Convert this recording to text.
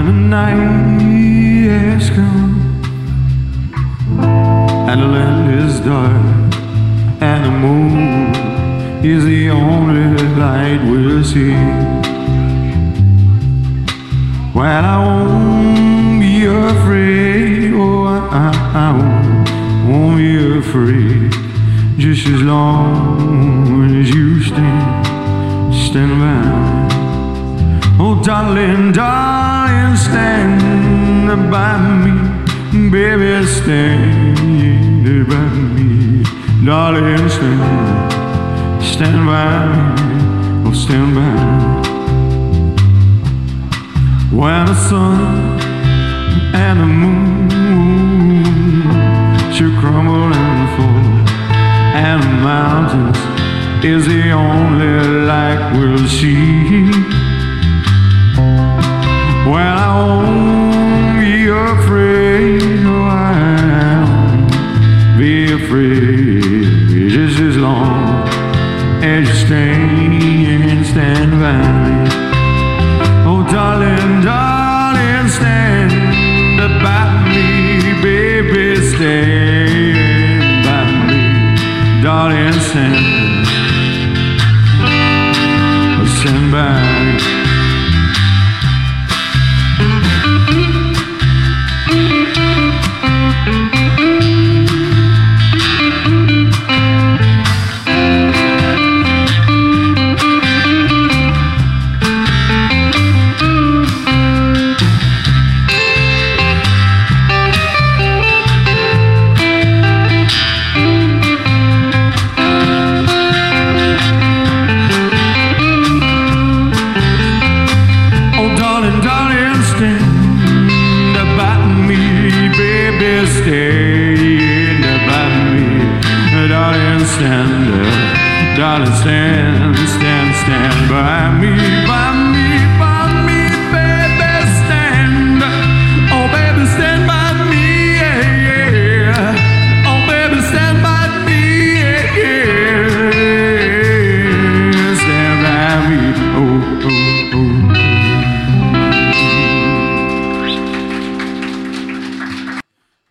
the night has come and the land is dark and the moon is the only light we'll see. Well, I won't be afraid, oh, I won't be afraid, just as long as you stand by me. Oh, darling, darling, stand by me, baby, stand by me, darling, stand by me, oh, stand by me. When the sun and the moon should crumble and fall, and the mountains is the only light we'll see. Well, I won't be afraid, no, I won't be afraid, just as long as you stand by me. Oh, darling, darling, stand by me, baby, stand by me, darling, stand by me. Darling, stand by me,